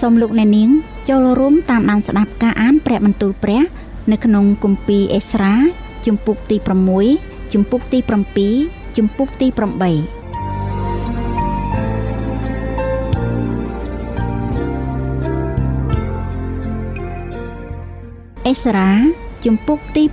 សូមលោកអ្នកនាងចូលរួមតាមដានស្ដាប់ការអានព្រះបន្ទូលព្រះនៅក្នុងគម្ពីរអេស្រាជំពូកទី6ជំពូកទី7ជំពូកទី8អេស្រាជំពូកទី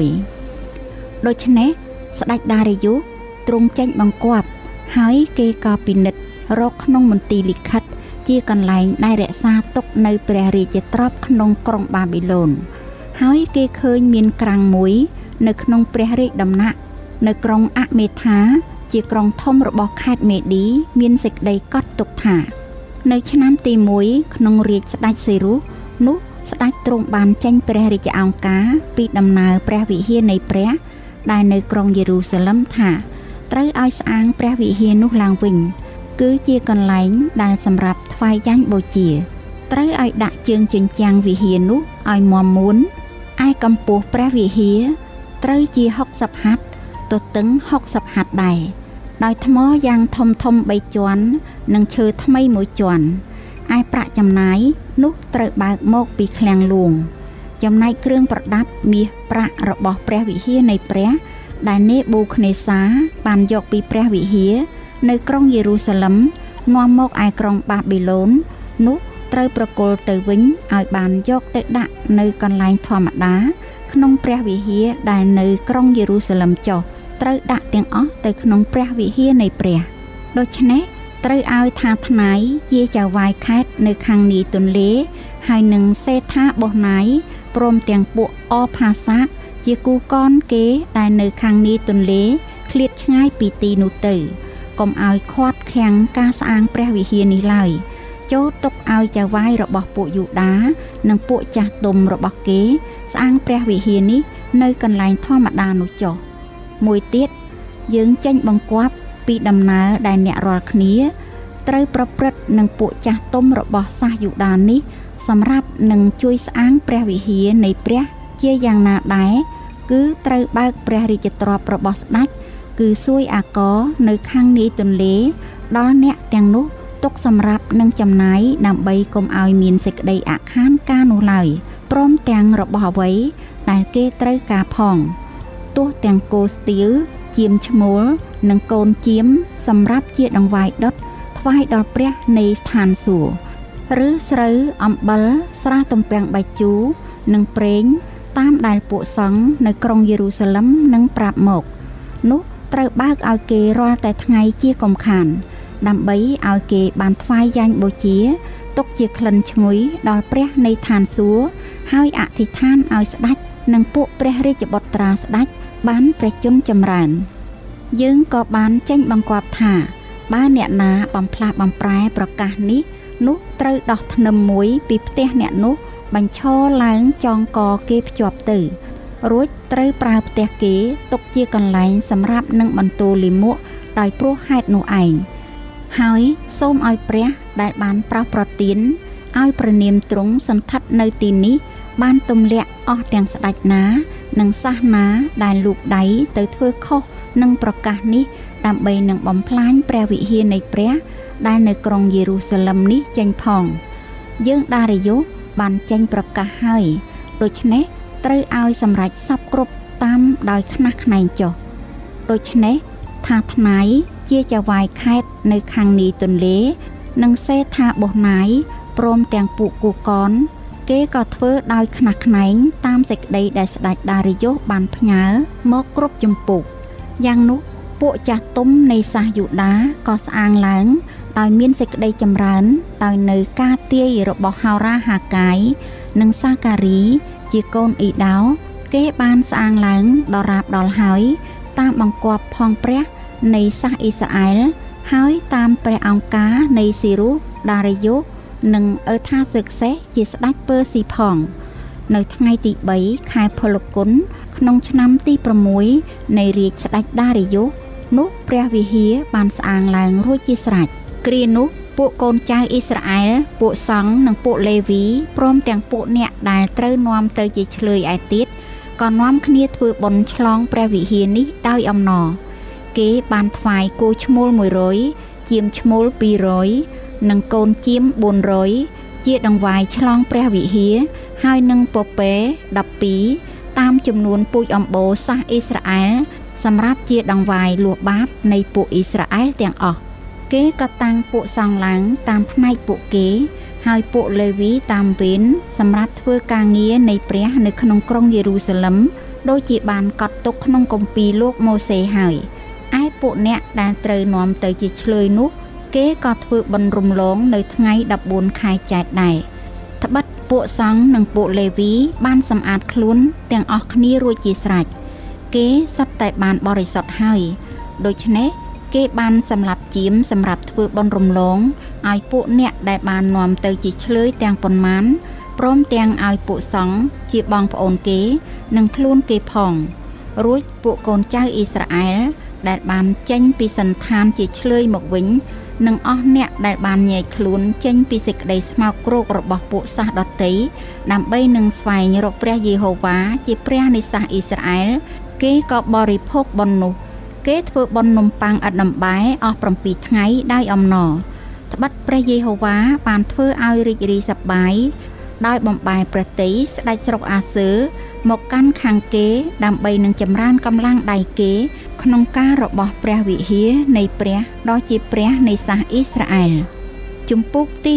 6ដូច្នេះស្ដេចដារីយ៉ូសទ្រង់ចេញបង្គាប់ហើយគេក៏ពិនិត្យរកក្នុងមន្ទីរលិខិតជាកន្លែងដែលរក្សាទុកនៅព្រះរាជទ្រព្យក្នុងក្រុងបាប៊ីឡូនហើយគេឃើញមានក្រាំងមួយនៅក្នុងព្រះរាជដំណាក់នៅក្រុងអមេថាជាក្រុងធំរបស់ខេត្តមេឌីមានសេចក្តីកត់ទុកថានៅឆ្នាំទី1ក្នុងរាជស្ដេចសេរុសនោះស្ដេចទ្រង់បានចេញព្រះរាជអង្ការពីដំណើរព្រះវិហារនៃព្រះដែលនៅក្រុងយេរូសាឡឹមថាត្រូវឲ្យស្អាងព្រះវិហារនោះឡើងវិញគឺជាកន្លែងដែលសម្រាប់ថ្វាយយ៉ាញ់បូជាត្រូវឲ្យដាក់ជើងជញ្ជាំងវិហារនោះឲ្យមាំមួនឯកម្ពស់ព្រះវិហារត្រូវជា60ហត្ថទទឹង60ហត្ថដែរដោយថ្មយ៉ាងធំ3ជាន់និងឈើថ្មី1ជាន់ឯប្រាក់ចំណាយនោះត្រូវបើកមកពីឃ្លាំងលួងចំណែកគ្រឿងប្រដាប់មាសប្រាក់របស់ព្រះវិហារនៃព្រះដែលនេបូខនេសាបានយកពីព្រះវិហារនៅក្រុងយេរូសាឡឹមនាំមកឯក្រុងបាប៊ីឡូននោះត្រូវប្រគល់ទៅវិញឲ្យបានយកទៅដាក់នៅកន្លែងធម្មតាក្នុងព្រះវិហារដែលនៅក្រុងយេរូសាឡឹមចុះត្រូវដាក់ទាំងអស់ទៅក្នុងព្រះវិហារនៃព្រះដូច្នេះត្រូវឲ្យថាថ្នាយជាចៅហ្វាយខេត្តនៅខាងនីទន្លេហើយនឹងសេថាបោះណាយព្រមទាំងពួកអផាសាកជាគូកនគេដែលនៅខាងនីទន្លេឃ្លាតឆ្ងាយពីទីនោះទៅកុំឲ្យខាត់ខាំងការស្អាងព្រះវិហារនេះឡើយចូលទុកឲ្យចៅហ្វាយរបស់ពួកយូដានិងពួកចាស់ទុំរបស់គេស្អាងព្រះវិហារនេះនៅកន្លែងធម្មតានោះចុះមួយទៀតយើងចេញបង្គាប់ពីដំណើរដែលអ្នករាល់គ្នាត្រូវប្រព្រឹត្តនឹងពួកចាស់ទុំរបស់សាសយូដានេះសម្រាប់នឹងជួយស្អាងព្រះវិហារនៃព្រះជាយ៉ាងណាដែរគឺត្រូវបើកព្រះរាជទ្រព្យរបស់ស្ដេចគឺសួយអាករនៅខាងនីទន្លេដល់អ្នកទាំងនោះទុកសម្រាប់នឹងចំណាយដើម្បីកុំឲ្យមានសេចក្តីអាខានការនោះឡើយព្រមទាំងរបស់អ្វីដែលគេត្រូវការផងទោះទាំងគោស្ទៀវជាមឈ្មោលនិងកូនជាមសម្រាប់ជាដង្វាយដុតថ្វាយដល់ព្រះនៃស្ថានសួគ៌ឬស្រូវអំបិលស្រាទំពាំងបាយជូរនិងប្រេងតាមដែលពួកសង្ឃនៅក្រុងយេរូសាឡឹមនឹងប្រាប់មកនោះត្រូវបើកឲ្យគេរាល់តែថ្ងៃជាកំខានដើម្បីឲ្យគេបានថ្វាយយ៉ាញ់បូជាទុកជាក្លិនឈ្ងុយដល់ព្រះនៃឋានសួគ៌ហើយអធិដ្ឋានឲ្យស្ដេចនិងពួកព្រះរាជបុត្រាស្ដេចបានព្រះជន្មចម្រើនយើងក៏បានចេញបង្គាប់ថាបើអ្នកណាបំផ្លាស់បំប្រែប្រកាសនេះនោះត្រូវដោះធ្នឹមមួយពីផ្ទះអ្នកនោះបញ្ឈរឡើងចងកគេភ្ជាប់ទៅរួចត្រូវប្រើផ្ទះគេទុកជាកន្លែងសម្រាប់នឹងបន្ទោលាមកដោយព្រោះហេតុនោះឯងហើយសូមឲ្យព្រះដែលបានប្រោសប្រទានឲ្យព្រះនាមទ្រង់សន្ធិដ្ឋនៅទីនេះបានទម្លាក់អស់ទាំងស្ដេចណានិងសាសណាដែលលូកដៃទៅធ្វើខុសនឹងប្រកាសនេះដើម្បីនឹងបំផ្លាញព្រះវិហារនៃព្រះដែលនៅក្រុងយេរូសាឡឹមនេះចេញផងយើងដារីយ៉ូសបានចេញប្រកាសហើយដូច្នេះត្រូវឲ្យសម្រេចសពគ្រប់តាមដោយខ្នះខ្នែងចុះដូច្នេះថាថ្នាយជាចៅហ្វាយខេត្តនៅខាងនីទន្លេនិងសេថាបោះណាយព្រមទាំងពួកគូកនគេក៏ធ្វើដោយខ្នះខ្នែងតាមសេចក្តីដែលស្ដេចដារីយ៉ូសបានផ្ញើមកគ្រប់ជំពូកយ៉ាងនោះពួកចាស់ទុំនៃសាសយូដាក៏ស្អាងឡើងដោយមានសេចក្តីចម្រើនដោយនៅការទាយរបស់ហោរាហាកាយនិងសាការីជាកូនអ៊ីដោគេបានស្អាងឡើងដល់រាបដល់ហើយតាមបង្គាប់ផងព្រះនៃសាសអ៊ីស្រាអែលហើយតាមព្រះអង្គការនៃសេរុសដារីយ៉ូសនិងអឺថាសឹកសេសជាស្ដេចពើស៊ីផងនៅថ្ងៃទី3ខែផលគុណក្នុងឆ្នាំទី6នៃរាជស្ដេចដារីយ៉ូសនោះព្រះវិហារបានស្អាងឡើងរួចជាស្រេចគ្រានោះពួកកូនចៅអ៊ីស្រាអែលពួកសង្ឃនិងពួកលេវីព្រមទាំងពួកអ្នកដែលត្រូវនាំទៅជាឆ្លើយឯទៀតក៏នាំគ្នាធ្វើបុណ្យឆ្លងព្រះវិហារនេះដោយអំណរគេបានថ្វាយគោឈ្មោល100ជាមឈ្មោល200និងកូនជាម400 ជាដង្វាយឆ្លងព្រះវិហារហើយនឹងពពែ12តាមចំនួនពូជអម្បូរសាសអ៊ីស្រាអែលសម្រាប់ជាដង្វាយលួសបាបនៃពួកអ៊ីស្រាអែលទាំងអស់គេក៏តាំងពួកសង្ឃឡើងតាមផ្នែកពួកគេហើយពួកលេវីតាមវេនសម្រាប់ធ្វើការងារនៃព្រះនៅក្នុងក្រុងយេរូសាឡឹមដូចជាបានកត់ទុកក្នុងគម្ពីរលោកម៉ូសេហើយឯពួកអ្នកដែលត្រូវនាំទៅជាឆ្លើយនោះគេក៏ធ្វើបុណ្យរំលងនៅថ្ងៃ14ខែចែកដែរត្បិតពួកសង្ឃនិងពួកលេវីបានសម្អាតខ្លួនទាំងអស់គ្នារួចជាស្រេចគេសុទ្ធតែបានបរិសុទ្ធហើយដូច្នេះគេបានសម្លាប់ជាមសម្រាប់ធ្វើបុណ្យរំលងឲ្យពួកអ្នកដែលបាននាំទៅជាឆ្លើយទាំងប៉ុន្មានព្រមទាំងឲ្យពួកសង្ឃជាបងប្អូនគេនិងខ្លួនគេផងរួចពួកកូនចៅអ៊ីស្រាអែលដែលបានចេញពីសន្តានជាឆ្លើយមកវិញនិងអស់អ្នកដែលបានញែកខ្លួនចេញពីសេចក្តីស្មោកគ្រោករបស់ពួកសាសដតីដើម្បីនឹងស្វែងរកព្រះយេហូវ៉ាជាព្រះនៃសាសអ៊ីស្រាអែលគេក៏បរិភោគបុណ្យនោះគេធ្វើបុណ្យនំប៉័ងឥតដំបែអស់7ថ្ងៃដោយអំណរត្បិតព្រះយេហូវ៉ាបានធ្វើឲ្យរីករាយសប្បាយដោយបំបែព្រះតីស្ដេចស្រុកអាសឺមកកាន់ខាងគេដើម្បីនឹងចម្រើនកម្លាំងដៃគេក្នុងការរបស់ព្រះវិហារនៃព្រះដ៏ជាព្រះនៃសាសអ៊ីស្រាអែលជំពូកទី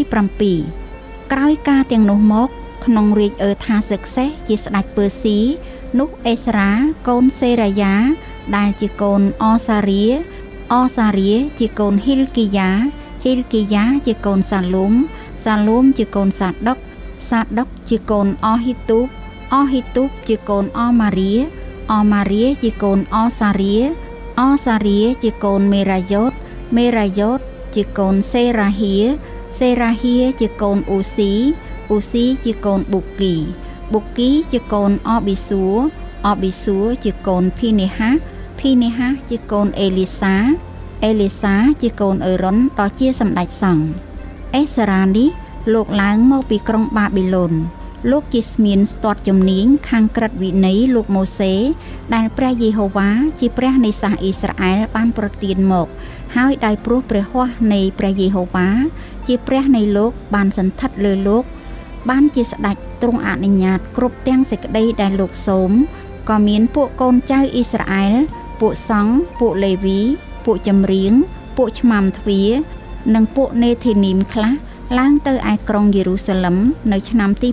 7ក្រោយការទាំងនោះមកក្នុងរាជថាសឹកសេះជាស្ដេចពឺស៊ីនោះអេស្រាកូនសេរាយ៉ាដែលជាកូនអសារាជាកូនហ៊ីលគីយ៉ាជាកូនសាឡូមជាកូនសាដុកជាកូនអហ៊ីទូបជាកូនអម៉ារីជាកូនអសារាជាកូនមេរ៉ាយ៉ូតជាកូនសេរាហៀជាកូនអ៊ូស៊ីជាកូនប៊ុគីជាកូនអប៊ីសួរជាកូនភីនេហាជាកូនអេលីសាជាកូនអេរុនដ៏ជាសម្ដេចសង្ឃអេសារ៉ានេះលោកឡើងមកពីក្រុងបាប៊ីឡូនលោកជាស្មៀនស្ទាត់ជំនាញខាងក្រឹតវិន័យលោកម៉ូសេដែលព្រះយេហូវ៉ាជាព្រះនៃសាសអ៊ីស្រាអែលបានប្រទានមកហើយដោយព្រោះព្រះហស្ថនៃព្រះយេហូវ៉ាជាព្រះនៃលោកបានសន្ធិដ្ឋលើលោកបានជាស្ដេចទ្រង់អនុញ្ញាតគ្រប់ទាំងសេចក្តីដែលលោកសូមក៏មានពួកកូនចៅអ៊ីស្រាអែលពួកសង្ឃពួកលេវីពួកចម្រៀងពួកឆ្មាំទ្វារនិងពួកនេធីនីមខ្លះឡើងទៅឯក្រុងយេរូសាឡឹមនៅឆ្នាំទី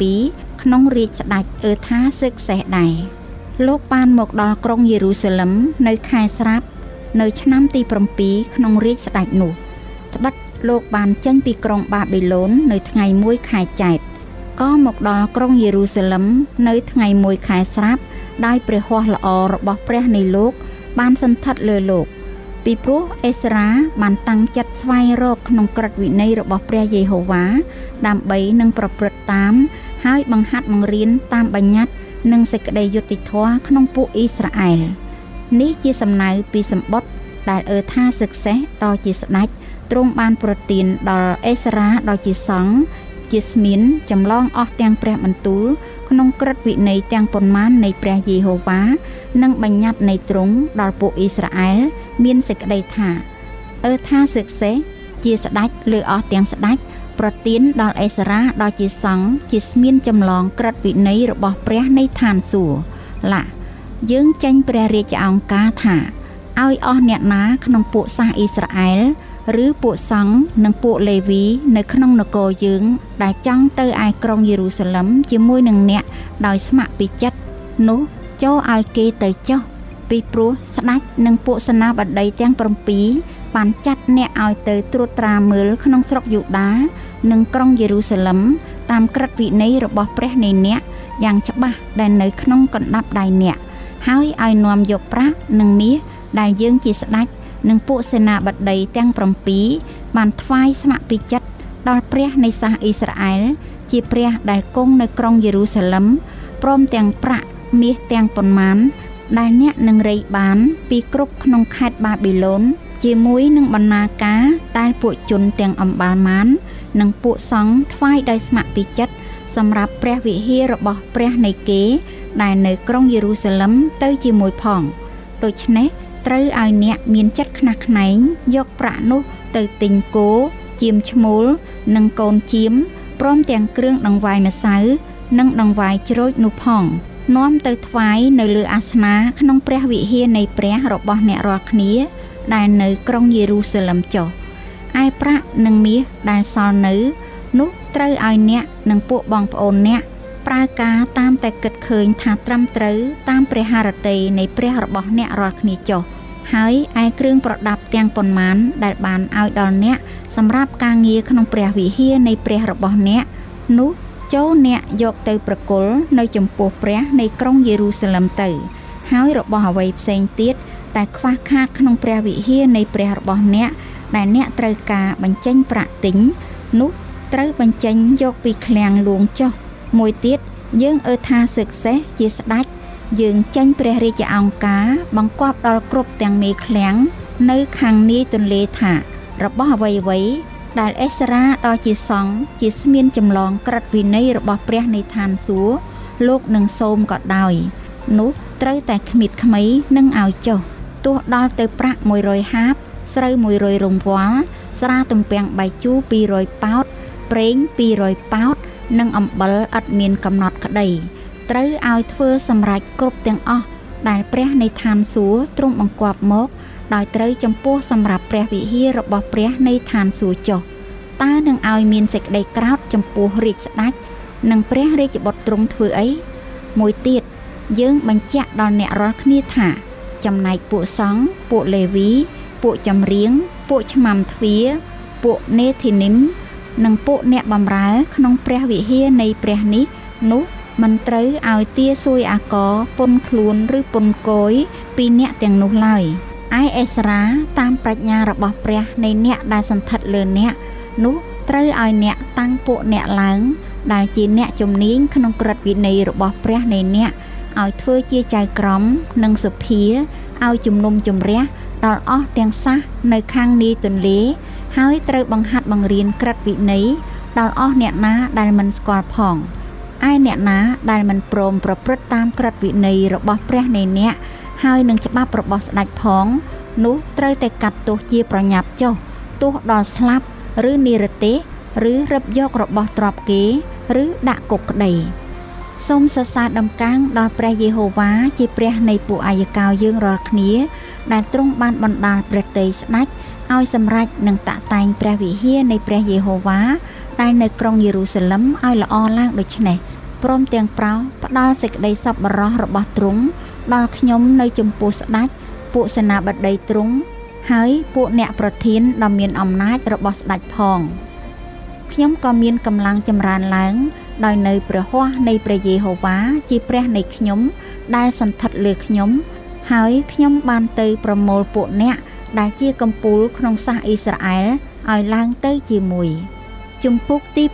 7ក្នុងរាជស្ដេចថាសឹកសេះដែរលោកបានមកដល់ក្រុងយេរូសាឡឹមនៅខែស្រាប់នៅឆ្នាំទី7ក្នុងរាជស្ដេចនោះត្បិតលោកបានចេញពីក្រុងបាប៊ីឡូននៅថ្ងៃ1ខែចែកក៏មកដល់ក្រុងយេរូសាឡឹមនៅថ្ងៃ1ខែស្រាប់ដោយព្រះហស្ថល្អរបស់ព្រះនៃលោកបានសន្ធិដ្ឋលើលោកពីព្រោះអេសារ៉ាបានតាំងចិត្តស្វែងរកក្នុងក្រឹតវិន័យរបស់ព្រះយេហូវ៉ាដើម្បីនឹងប្រព្រឹត្តតាមហើយបង្ហាត់បង្រៀនតាមបញ្ញត្តិនិងសេចក្តីយុត្តិធម៌ក្នុងពួកអ៊ីស្រាអែលនេះជាសំណៅពីសម្បត្តិដែលថាសឹកសេះដ៏ជាស្ដេចទ្រង់បានប្រទានដល់អេសារ៉ាដ៏ជាសង្ឃជាស្មៀនចម្លងអស់ទាំងព្រះបន្ទូលក្នុងក្រឹតវិន័យទាំងប៉ុន្មាននៃព្រះយេហូវ៉ានិងបញ្ញត្តិនៃទ្រង់ដល់ពួកអ៊ីស្រាអែលមានសេចក្តីថាថាសឹកសេះជាស្ដេចលើអស់ទាំងស្ដេចប្រទានដល់អេសារ៉ាដ៏ជាសង្ឃជាស្មៀនចម្លងក្រឹតវិន័យរបស់ព្រះនៃឋានសួគ៌យើងចេញព្រះរាជអង្គការថាឲ្យអស់អ្នកណាក្នុងពួកសាសអ៊ីស្រាអែលឬពួកសង្ឃនិងពួកលេវីនៅក្នុងនគរយើងដែលចង់ទៅឯក្រុងយេរូសាឡឹមជាមួយនឹងអ្នកដោយស្ម័គ្រពីចិត្តនោះចូលឲ្យគេទៅចុះពីព្រោះស្ដេចនិងពួកសេនាបតីទាំង7បានចាត់អ្នកឲ្យទៅត្រួតត្រាមើលក្នុងស្រុកយូដានិងក្រុងយេរូសាឡឹមតាមក្រឹតវិន័យរបស់ព្រះនៃអ្នកយ៉ាងច្បាស់ដែលនៅក្នុងកណ្ដាប់ដៃអ្នកហើយឲ្យនាំយកប្រាក់និងមាសដែលយើងជាស្ដេចនិងពួកសេនាបតីទាំង7បានថ្វាយស្ម័គ្រពីចិត្តដល់ព្រះនៃសាសអ៊ីស្រាអែលជាព្រះដែលគង់នៅក្រុងយេរូសាឡឹមព្រមទាំងប្រាក់មាសទាំងប៉ុន្មានដែលអ្នកនឹងរៃបានពីគ្រប់ក្នុងខេត្តបាប៊ីឡូនជាមួយនឹងបណ្ណាការដែលពួកជនទាំងអម្បាលម៉ាននិងពួកសង្ឃថ្វាយដោយស្ម័គ្រពីចិត្តសម្រាប់ព្រះវិហាររបស់ព្រះនៃគេដែលនៅក្រុងយេរូសាឡឹមទៅជាមួយផងដូច្នេះត្រូវឲ្យអ្នកមានចិត្តខ្នះខ្នែងយកប្រាក់នោះទៅទិញគោជាមឈ្មោលនិងកូនជាមព្រមទាំងគ្រឿងដង្វាយម្សៅនិងដង្វាយជ្រោចនោះផងនាំទៅថ្វាយនៅលើអាសនៈក្នុងព្រះវិហារនៃព្រះរបស់អ្នករាល់គ្នាដែលនៅក្រុងយេរូសាឡឹមចុះឯប្រាក់និងមាសដែលសល់នៅនោះត្រូវឲ្យអ្នកនិងពួកបងប្អូនអ្នកប្រើការតាមតែគិតឃើញថាត្រឹមត្រូវតាមព្រះハរតីនៃព្រះរបស់អ្នករាល់គ្នាចុះហើយឯគ្រឿងប្រដាប់ទាំងប៉ុន្មានដែលបានឲ្យដល់អ្នកសម្រាប់ការងារក្នុងព្រះវិហារនៃព្រះរបស់អ្នកនោះចូលអ្នកយកទៅប្រគល់នៅចំពោះព្រះនៃក្រុងយេរូសាឡឹមទៅហើយរបស់អ្វីផ្សេងទៀតដែលខ្វះខាតក្នុងព្រះវិហារនៃព្រះរបស់អ្នកដែលអ្នកត្រូវការបញ្ចេញប្រាក់ទិញនោះត្រូវបញ្ចេញយកពីឃ្លាំងលួងចុះមួយទៀតយើងថាសឹកសេះជាស្ដេចយើងចេញព្រះរាជអង្គការបង្គាប់ដល់គ្រប់ទាំងមេឃ្លាំងនៅខាងនាយទន្លេថារបស់អ្វីៗដែលអេសរ៉ាដល់ជាសង្ឃជាស្មានចម្លងក្រឹតវិន័យរបស់ព្រះនៃឋានសួគ៌លោកនឹងសូមក៏ដោយនោះត្រូវតែគ្មៀតខ្មៃនឹងឲ្យចុះទោះដល់ទៅប្រាក់100ហាបស្រូវ100រង្វាល់ស្រាទំពាំងបាយជូរ200ប៉ោតប្រេង200ប៉ោតនិងអំបិលឥតមានកំណត់ក្តីត្រូវឲ្យធ្វើសម្រេចគ្រប់ទាំងអស់ដែលព្រះនៃឋានសួគ៌ទ្រង់បង្គាប់មកដោយត្រូវចំពោះសម្រាប់ព្រះវិហាររបស់ព្រះនៃឋានសួគ៌ចុះតើនឹងឲ្យមានសេចក្តីក្រោធចំពោះរាជស្ដេចនិងព្រះរាជបុត្រទ្រង់ធ្វើអីមួយទៀតយើងបញ្ជាក់ដល់អ្នករាល់គ្នាថាចំណែកពួកសង្ឃពួកលេវីពួកចម្រៀងពួកឆ្មាំទ្វារពួកនេធីនីមនិងពួកអ្នកបម្រើក្នុងព្រះវិហារនៃព្រះនេះនោះមិនត្រូវឲ្យទាសួយអាករពន្ធខ្លួនឬពន្ធគយពីអ្នកទាំងនោះឡើយឯអេសរ៉ាតាមប្រាជ្ញារបស់ព្រះនៃអ្នកដែលសន្ធិដ្ឋលើអ្នកនោះត្រូវឲ្យអ្នកតាំងពួកអ្នកឡើងដែលជាអ្នកជំនាញក្នុងក្រឹតវិន័យរបស់ព្រះនៃអ្នកឲ្យធ្វើជាចៅក្រមនិងសុភាឲ្យជំនុំជម្រះដល់អស់ទាំងសះនៅខាងនាយទន្លេហើយត្រូវបង្ហាត់បង្រៀនក្រឹតវិន័យដល់អស់អ្នកណាដែលមិនស្គាល់ផងឯអ្នកណាដែលមិនព្រមប្រព្រឹត្តតាមក្រឹតវិន័យរបស់ព្រះនៃអ្នកហើយនឹងច្បាប់របស់ស្ដេចផងនោះត្រូវតែកាត់ទោសជាប្រញាប់ចុះទោះដល់ស្លាប់ឬនិរទេសឬរឹបយករបស់ទ្រព្យគេឬដាក់គុកក្តីសូមសរសើរដំកើងដល់ព្រះយេហូវ៉ាជាព្រះនៃពួកអាយកោយើងរាល់គ្នាដែលទ្រង់បានបណ្ដាលព្រះទ័យស្ដេចឲ្យសម្រេចនិងតាក់តែងព្រះវិហារនៃព្រះយេហូវ៉ាដែលនៅក្រុងយេរូសាឡឹមឲ្យល្អឡើងដូច្នេះព្រមទាំងប្រោសផ្ដល់សេចក្តីសប្បុរសរបស់ទ្រង់ដល់ខ្ញុំនៅចំពោះស្ដេចពួកសេនាបតីទ្រង់ហើយពួកអ្នកប្រធានដ៏មានអំណាចរបស់ស្ដេចផងខ្ញុំក៏មានកម្លាំងចម្រើនឡើងដោយនៅព្រះហស្ថនៃព្រះយេហូវ៉ាជាព្រះនៃខ្ញុំដែលសន្ធិដ្ឋលើខ្ញុំហើយខ្ញុំបានទៅប្រមូលពួកអ្នកដែលជាកំពូលក្នុងសាសអ៊ីស្រាអែលឲ្យឡើងទៅជាមួយជំពូកទី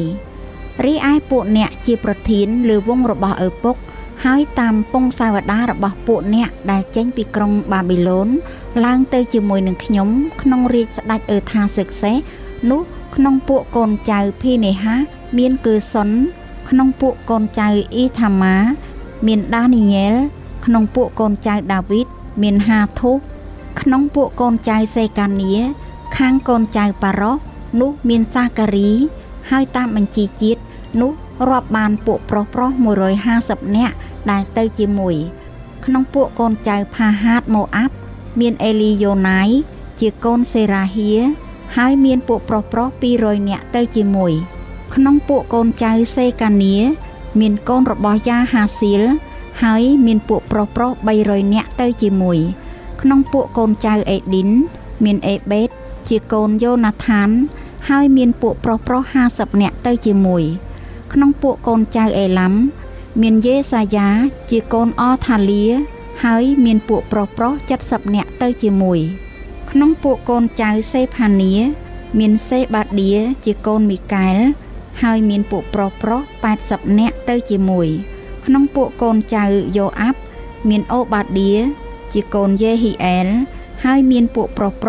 8រីឯពួកអ្នកជាប្រធានលើវងរបស់ឪពុកហើយតាមពងសាវតារបស់ពួកអ្នកដែលចេញពីក្រុងបាប៊ីឡូនឡើងទៅជាមួយនឹងខ្ញុំក្នុងរាជស្ដេចអឺថាសឹកសេះនោះក្នុងពួកកូនចៅភីនេហាមានគឺសុនក្នុងពួកកូនចៅអ៊ីថាម៉ាមានដានីយ៉ែលក្នុងពួកកូនចៅដាវីតមានហាធូសក្នុងពួកកូនចៅសេកានីខាងកូនចៅប៉ារ៉ូសនោះមានសាការីហើយតាមបញ្ជីជាតិនោះរាប់បានពួកប្រុស150នាក់ដែលទៅជាមួយក្នុងពួកកូនចៅផាហាតម៉ូអាប់មានអេលីយ៉ូណៃជាកូនសេរ៉ាហៀហើយមានពួកប្រុស200នាក់ទៅជាមួយក្នុងពួកកូនចៅសេកានីមានកូនរបស់យ៉ាហាស៊ីលហើយមានពួកប្រុស300នាក់ទៅជាមួយក្នុងពួកកូនចៅអេឌីនមានអេបេតជាកូនយ៉ូណាថានហើយមានពួកប្រុស50នាក់ទៅជាមួយក្នុងពួកកូនចៅអេឡាំមានយេសាយ៉ាជាកូនអថាលាហើយមានពួកប្រុស70នាក់ទៅជាមួយក្នុងពួកកូនចៅសេផានីមានសេបាឌៀជាកូនមីកែលហើយមានពួកប្រុស80នាក់ទៅជាមួយក្នុងពួកកូនចៅយ៉ូអាប់មានអូបាឌៀជាកូនយេហ៊ីអែលហើយមានពួកប្រុស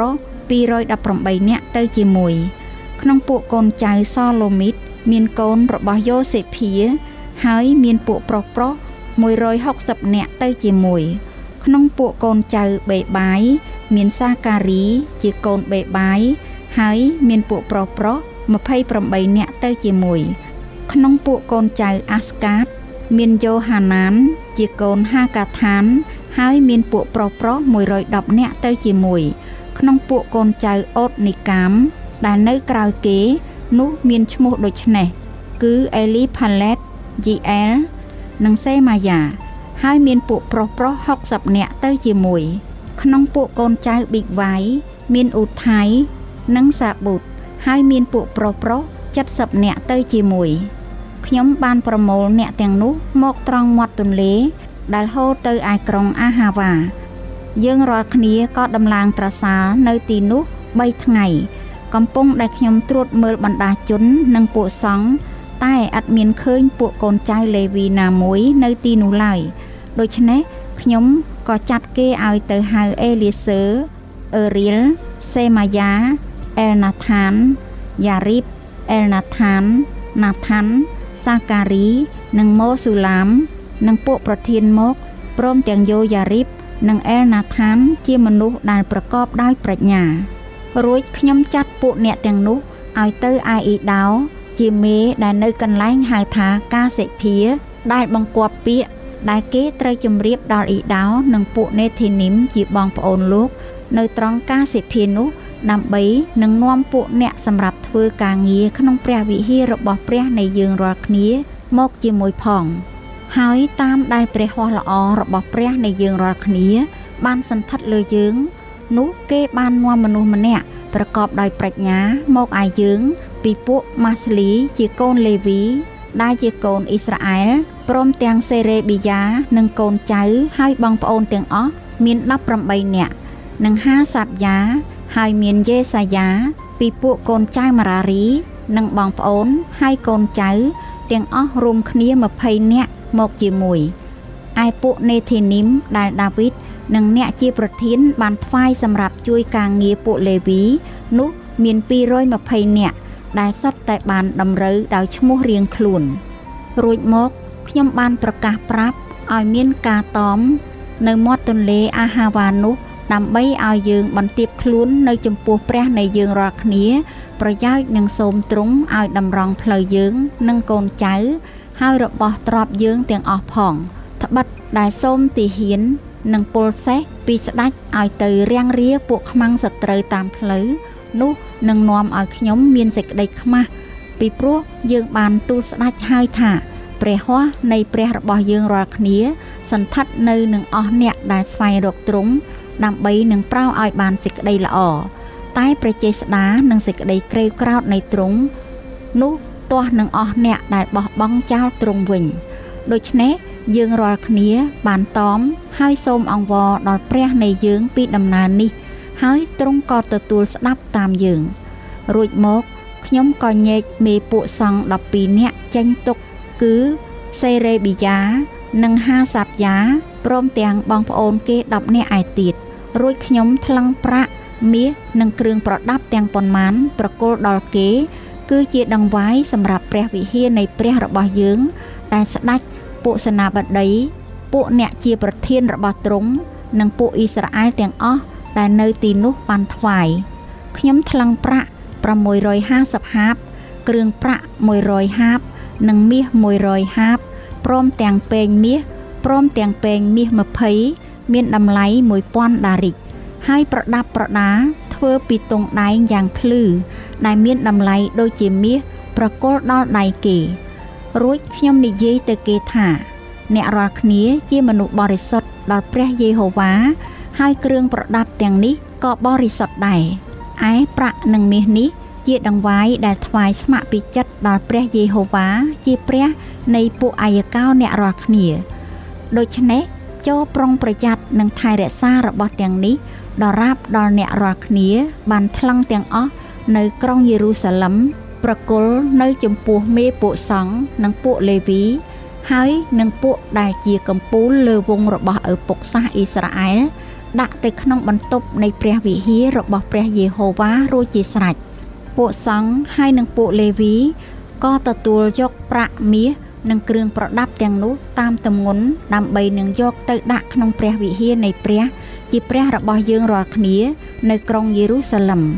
218នាក់ទៅជាមួយក្នុងពួកកូនចៅសឡូមីតមានកូនរបស់យ៉ូសេភីហើយមានពួកប្រុស160នាក់ទៅជាមួយក្នុងពួកកូនចៅបេបាយមានសាការីជាកូនបេបាយហើយមានពួកប្រុស 28នាក់ទៅជាមួយក្នុងពួកកូនចៅអាស្កាតមានយ៉ូហាណានជាកូនហាកាថានហើយមានពួកប្រុស110នាក់ទៅជាមួយក្នុងពួកកូនចៅអូតនីកាមដែលនៅក្រៅគេនោះមានឈ្មោះដូចនេះគឺអេលីផាឡេតយីអែលនិងសេម៉ាយ៉ាហើយមានពួកប្រុស60នាក់ទៅជាមួយក្នុងពួកកូនចៅប៊ីកវ៉ៃមានអ៊ូថៃនិងសាប៊ូតហើយមានពួកប្រុស70នាក់ទៅជាមួយខ្ញុំបានប្រមូលអ្នកទាំងនោះមកត្រង់មាត់ទន្លេដែលហូរទៅឯក្រុងអាហាវ៉ាយើងរាល់គ្នាក៏ដំឡើងត្រសាលនៅទីនោះ3ថ្ងៃកំពុងដែលខ្ញុំត្រួតមើលបណ្ដាជននិងពួកសង្ឃតែឥតមានឃើញពួកកូនចៅលេវីណាមួយនៅទីនោះឡើយដូច្នេះខ្ញុំក៏ចាត់គេឲ្យទៅហៅអេលីសឺអឺរីលសេម៉ាយ៉ាអែលណាថានយ៉ារីបអែលណាថានណាថាន់សាការីនិងម៉ូស៊ូឡាមនិងពួកប្រធានមកព្រមទាំងយ៉ូយ៉ារីបនិងអែលណាថានជាមនុស្សដែលប្រកបដោយប្រាជ្ញារួចខ្ញុំចាត់ពួកអ្នកទាំងនោះឲ្យទៅឯអ៊ីដោជាមេដែលនៅកន្លែងហៅថាកាសិភាដែលបង្គាប់ពាក្យដែលគេត្រូវជម្រាបដល់អ៊ីដោនិងពួកនេធីនីមជាបងប្អូនលោកនៅត្រង់កាសិភានោះដើម្បីនឹងនាំពួកអ្នកសម្រាប់ធ្វើការងារក្នុងព្រះវិហាររបស់ព្រះនៃយើងរាល់គ្នាមកជាមួយផងហើយតាមដែលព្រះហស្ថល្អរបស់ព្រះនៃយើងរាល់គ្នាបានសន្ធិដ្ឋលើយើងនោះគេបាននាំមនុស្សម្នាក់ប្រកបដោយប្រាជ្ញាមកឯយើងពីពួកម៉ាស្លីជាកូនលេវីដែលជាកូនអ៊ីស្រាអែលព្រមទាំងសេរេប៊ីយ៉ានិងកូនចៅហើយបងប្អូនទាំងអស់មាន18នាក់និងហាសាប់យ៉ាហើយមានយេសាយ៉ាពីពួកកូនចៅម៉ារារីនិងបងប្អូនហើយកូនចៅទាំងអស់រួមគ្នា20នាក់មកជាមួយឯពួកនេធីនីមដែលដាវីតនិងអ្នកជាប្រធានបានថ្វាយសម្រាប់ជួយការងារពួកលេវីនោះមាន220នាក់ដែលសុទ្ធតែបានតម្រូវដោយឈ្មោះរៀងខ្លួនរួចមកខ្ញុំបានប្រកាសប្រាប់ឲ្យមានការតមនៅមាត់ទន្លេអាហាវ៉ានោះដើម្បីឲ្យយើងបន្ទាបខ្លួននៅចំពោះព្រះនៃយើងរាល់គ្នាប្រយោជន៍នឹងសូមទ្រង់ឲ្យតម្រង់ផ្លូវយើងនិងកូនចៅហើយរបស់ទ្រព្យយើងទាំងអស់ផងត្បិតដែលសូមទីហ៊ាននិងពលសេះពីស្ដេចឲ្យទៅរាំងរាពួកខ្មាំងសត្រូវតាមផ្លូវនោះនឹងនាំឲ្យខ្ញុំមានសេចក្តីខ្មាស់ពីព្រោះយើងបានទូលស្ដេចហើយថាព្រះហស្ថនៃព្រះរបស់យើងរាល់គ្នាសន្ធិដ្ឋនៅនឹងអស់អ្នកដែលស្វែងរកទ្រង់ដើម្បីនឹងប្រោសឲ្យបានសេចក្តីល្អតែព្រះចេស្តានិងសេចក្តីក្រេវក្រោធនៃទ្រង់នោះទាស់នឹងអស់អ្នកដែលបោះបង់ចោលទ្រង់វិញដូច្នេះយើងរាល់គ្នាបានតមហើយសូមអង្វរដល់ព្រះនៃយើងពីដំណើរនេះហើយទ្រង់ក៏ទទួលស្ដាប់តាមយើងរួចមកខ្ញុំក៏ញែកមេពួកសង្ឃ12នាក់ចេញទុកគឺសេរេប៊ីយ៉ានិងហាសាប់យ៉ាព្រមទាំងបងប្អូនគេ10នាក់ឯទៀតរួចខ្ញុំថ្លឹងប្រាក់មាសនិងគ្រឿងប្រដាប់ទាំងប៉ុន្មានប្រគល់ដល់គេគឺជាដង្វាយសម្រាប់ព្រះវិហារនៃព្រះរបស់យើងដែលស្ដេចពួកសេនាបតីពួកអ្នកជាប្រធានរបស់ទ្រង់និងពួកអ៊ីស្រាអែលទាំងអស់ដែលនៅទីនោះបានថ្វាយខ្ញុំថ្លឹងប្រាក់650ហាបគ្រឿងប្រាក់100ហាបនិងមាស100ហាបព្រមទាំងពែងមាស20មានតម្លៃ1000ដារិកហើយប្រដាប់ប្រដាធ្វើពីទង់ដែងយ៉ាងភ្លឺដែលមានតម្លៃដូចជាមាសប្រគល់ដល់ដៃគេរួចខ្ញុំនិយាយទៅគេថាអ្នករាល់គ្នាជាមនុស្សបរិសុទ្ធដល់ព្រះយេហូវ៉ាហើយគ្រឿងប្រដាប់ទាំងនេះក៏បរិសុទ្ធដែរឯប្រាក់និងមាសនេះជាដង្វាយដែលថ្វាយស្ម័គ្រពីចិត្តដល់ព្រះយេហូវ៉ាជាព្រះនៃពួកអាយកោអ្នករាល់គ្នាដូច្នេះចូលប្រុងប្រយ័ត្ននិងថែរក្សារបស់ទាំងនេះដល់រាបដល់អ្នករាល់គ្នាបានថ្លឹងទាំងអស់នៅក្រុងយេរូសាឡឹមប្រគល់នៅចំពោះមេពួកសង្ឃនិងពួកលេវីហើយនឹងពួកដែលជាកំពូលលើវងរបស់ឪពុកសាសអ៊ីស្រាអែលដាក់ទៅក្នុងបន្ទប់នៃព្រះវិហាររបស់ព្រះយេហូវ៉ារួចជាស្រេចពួកសង្ឃហើយនឹងពួកលេវីក៏ទទួលយកប្រាក់មាសនិងគ្រឿងប្រដាប់ទាំងនោះតាមទម្ងន់ដើម្បីនឹងយកទៅដាក់ក្នុងព្រះវិហារនៃព្រះជាព្រះរបស់យើងរាល់គ្នានៅក្រុងយេរូសាឡឹម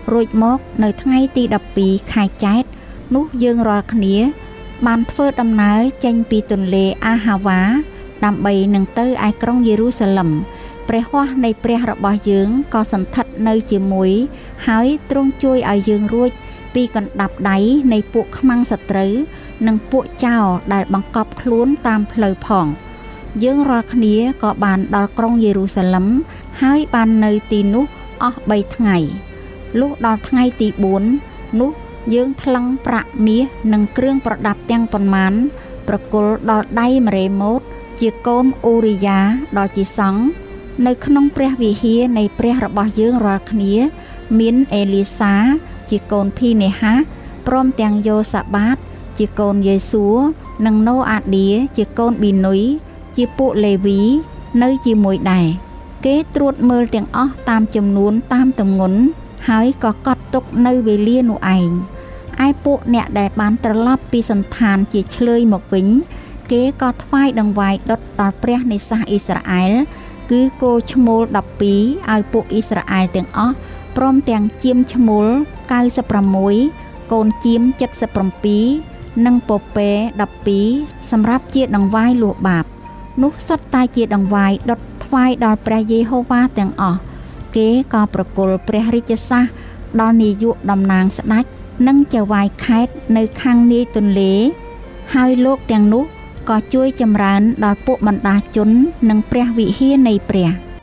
រួចមកនៅថ្ងៃទី12ខែចែកនោះយើងរាល់គ្នាបានធ្វើដំណើរចេញពីទន្លេអាហាវ៉ាដើម្បីនឹងទៅឯក្រុងយេរូសាឡិមព្រះហស្ថនៃព្រះរបស់យើងក៏សន្ធិដ្ឋនៅជាមួយហើយទ្រង់ជួយឲ្យយើងរួចពីកណ្ដាប់ដៃនៃពួកខ្មាំងសត្រូវនិងពួកចោរដែលបង្កប់ខ្លួនតាមផ្លូវផងយើងរាល់គ្នាក៏បានដល់ក្រុងយេរូសាឡិមហើយបាននៅទីនោះអស់3ថ្ងៃលុះដល់ថ្ងៃទី4នោះយើងថ្លឹងប្រាក់មាសនិងគ្រឿងប្រដាប់ទាំងប៉ុន្មានប្រគល់ដល់ដៃម៉ារ៉េម៉ូតជាកូនអ៊ូរីយ៉ាដ៏ជាសង្ឃនៅក្នុងព្រះវិហារនៃព្រះរបស់យើងរាល់គ្នាមានអេលីសាជាកូនភីនេហាព្រមទាំងយ៉ូសាបាតជាកូនយេស៊ូនិងណូអាឌៀជាកូនប៊ីនុយជាពួកលេវីនៅជាមួយដែរគេត្រួតមើលទាំងអស់តាមចំនួនតាមទម្ងន់ហើយក៏កត់ទុកនៅវេលានោះឯងឯពួកអ្នកដែលបានត្រឡប់ពីសន្តានជាឆ្លើយមកវិញគេក៏ថ្វាយដង្វាយដុតដល់ព្រះនៃសាសអ៊ីស្រាអែលគឺគោឈ្មោល12ឲ្យពួកអ៊ីស្រាអែលទាំងអស់ព្រមទាំងជាមឈ្មោល96កូនជាម77និងពពែ12សម្រាប់ជាដង្វាយលួសបាបនោះសុទ្ធតែជាដង្វាយដុតថ្វាយដល់ព្រះយេហូវ៉ាទាំងអស់គេក៏ប្រគល់ព្រះរាជសាសដល់នាយកតំណាងស្ដេចនិងចៅហ្វាយខេត្តនៅខាងនាយទន្លេហើយលោកទាំងនោះក៏ជួយចម្រើនដល់ពួកបណ្ដាជននិងព្រះវិហារនៃព្រះ